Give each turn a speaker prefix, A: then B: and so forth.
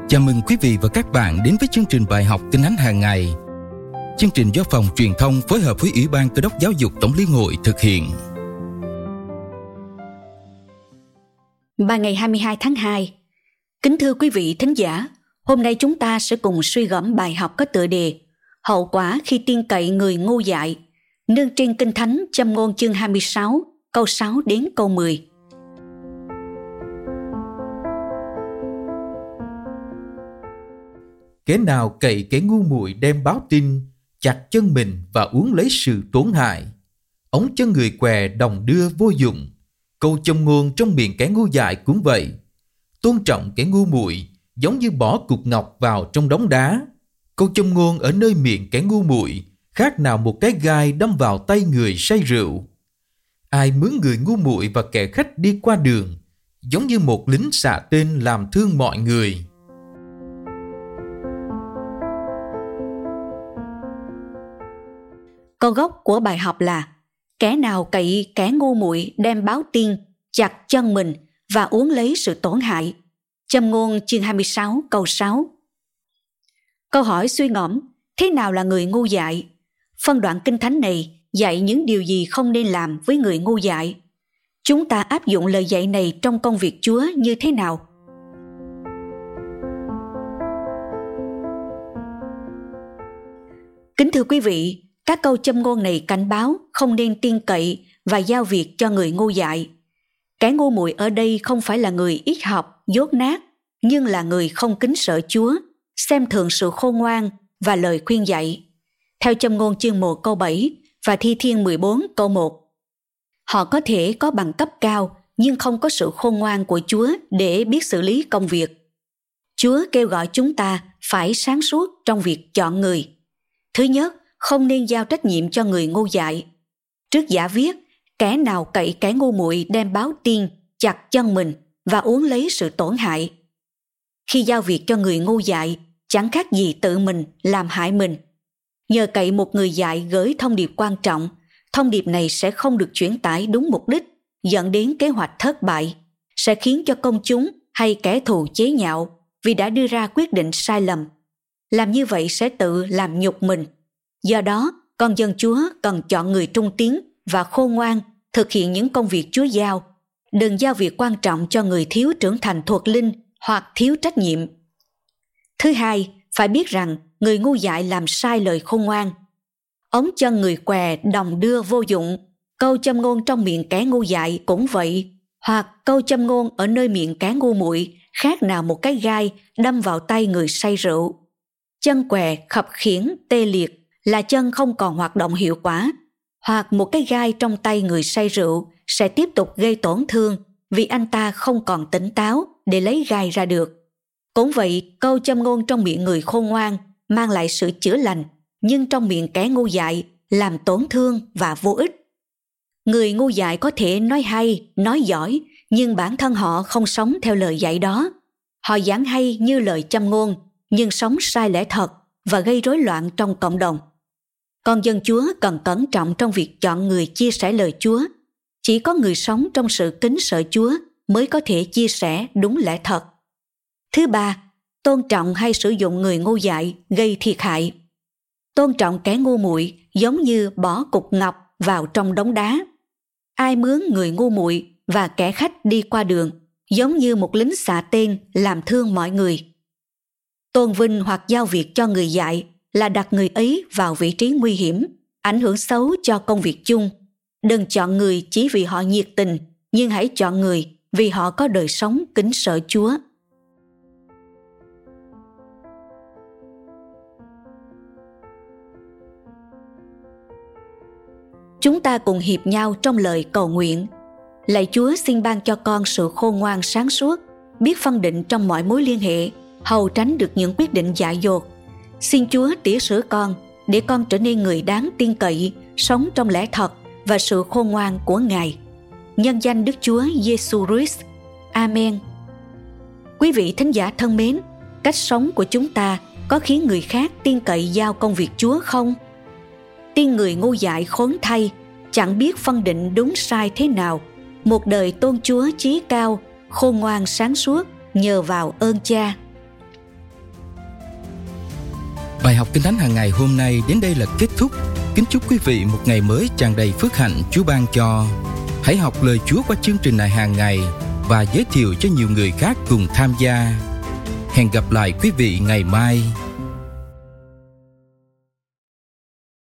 A: Chào mừng quý vị và các bạn đến với chương trình bài học Kinh Thánh hàng ngày. Chương trình do Phòng Truyền thông phối hợp với Ủy ban Cơ đốc Giáo dục Tổng Liên hội thực hiện.
B: Và ngày 22 tháng 2, kính thưa quý vị thính giả, hôm nay chúng ta sẽ cùng suy gẫm bài học có tựa đề Hậu quả khi tin cậy người ngu dại, nương trên Kinh Thánh Châm ngôn chương 26, câu 6 đến câu 10.
C: Kẻ nào cậy kẻ ngu muội đem báo tin, chặt chân mình và uống lấy sự tổn hại. Ống chân người què đồng đưa vô dụng. Câu châm ngôn trong miệng kẻ ngu dại cũng vậy. Tôn trọng kẻ ngu muội giống như bỏ cục ngọc vào trong đống đá. Câu châm ngôn ở nơi miệng kẻ ngu muội khác nào một cái gai đâm vào tay người say rượu. Ai mướn người ngu muội và kẻ khách đi qua đường, giống như một lính xạ tên làm thương mọi người.
B: Câu gốc của bài học là kẻ nào cậy kẻ ngu muội đem báo tin, chặt chân mình và uống lấy sự tổn hại. Châm ngôn chương 26 câu 6. Câu hỏi suy ngẫm, thế nào là người ngu dại? Phân đoạn Kinh Thánh này dạy những điều gì không nên làm với người ngu dại? Chúng ta áp dụng lời dạy này trong công việc Chúa như thế nào? Kính thưa quý vị, các câu châm ngôn này cảnh báo không nên tin cậy và giao việc cho người ngu dại. Kẻ ngu muội ở đây không phải là người ít học, dốt nát, nhưng là người không kính sợ Chúa, xem thường sự khôn ngoan và lời khuyên dạy. Theo châm ngôn chương 1 câu 7 và Thi Thiên 14 câu 1. Họ có thể có bằng cấp cao nhưng không có sự khôn ngoan của Chúa để biết xử lý công việc. Chúa kêu gọi chúng ta phải sáng suốt trong việc chọn người. Thứ nhất, không nên giao trách nhiệm cho người ngu dại. Trước giả viết, kẻ nào cậy kẻ ngu muội đem báo tin, chặt chân mình và uống lấy sự tổn hại. Khi giao việc cho người ngu dại, chẳng khác gì tự mình làm hại mình. Nhờ cậy một người dại gửi thông điệp quan trọng, thông điệp này sẽ không được chuyển tải đúng mục đích, dẫn đến kế hoạch thất bại, sẽ khiến cho công chúng hay kẻ thù chế nhạo vì đã đưa ra quyết định sai lầm. Làm như vậy sẽ tự làm nhục mình. Do đó, con dân Chúa cần chọn người trung tín và khôn ngoan thực hiện những công việc Chúa giao. Đừng giao việc quan trọng cho người thiếu trưởng thành thuộc linh hoặc thiếu trách nhiệm. Thứ hai, phải biết rằng người ngu dại làm sai lời khôn ngoan. Ống chân người què đồng đưa vô dụng. Câu châm ngôn trong miệng kẻ ngu dại cũng vậy. Hoặc câu châm ngôn ở nơi miệng kẻ ngu muội khác nào một cái gai đâm vào tay người say rượu. Chân què khập khiễng, tê liệt là chân không còn hoạt động hiệu quả, hoặc một cái gai trong tay người say rượu sẽ tiếp tục gây tổn thương vì anh ta không còn tỉnh táo để lấy gai ra được. Cũng vậy, câu châm ngôn trong miệng người khôn ngoan mang lại sự chữa lành, nhưng trong miệng kẻ ngu dại làm tổn thương và vô ích. Người ngu dại có thể nói hay, nói giỏi, nhưng bản thân họ không sống theo lời dạy đó. Họ giảng hay như lời châm ngôn, nhưng sống sai lẽ thật và gây rối loạn trong cộng đồng. Con dân Chúa cần cẩn trọng trong việc chọn người chia sẻ lời Chúa. Chỉ có người sống trong sự kính sợ Chúa mới có thể chia sẻ đúng lẽ thật. Thứ ba, tôn trọng hay sử dụng người ngu dại gây thiệt hại. Tôn trọng kẻ ngu muội giống như bỏ cục ngọc vào trong đống đá. Ai mướn người ngu muội và kẻ khách đi qua đường giống như một lính xạ tên làm thương mọi người. Tôn vinh hoặc giao việc cho người dại là đặt người ấy vào vị trí nguy hiểm, ảnh hưởng xấu cho công việc chung. Đừng chọn người chỉ vì họ nhiệt tình, nhưng hãy chọn người vì họ có đời sống kính sợ Chúa. Chúng ta cùng hiệp nhau trong lời cầu nguyện. Lạy Chúa, xin ban cho con sự khôn ngoan sáng suốt, biết phân định trong mọi mối liên hệ, hầu tránh được những quyết định dại dột. Xin Chúa tỉa sửa con để con trở nên người đáng tin cậy, sống trong lẽ thật và sự khôn ngoan của Ngài. Nhân danh Đức Chúa Giêsu Christ. Amen. Quý vị thính giả thân mến, cách sống của chúng ta có khiến người khác tin cậy giao công việc Chúa không? Tin người ngu dại khốn thay, chẳng biết phân định đúng sai thế nào. Một đời tôn Chúa chí cao, khôn ngoan sáng suốt nhờ vào ơn Cha.
A: Bài học Kinh Thánh hàng ngày hôm nay đến đây là kết thúc. Kính chúc quý vị một ngày mới tràn đầy phước hạnh Chúa ban cho. Hãy học lời Chúa qua chương trình này hàng ngày và giới thiệu cho nhiều người khác cùng tham gia. Hẹn gặp lại quý vị ngày mai.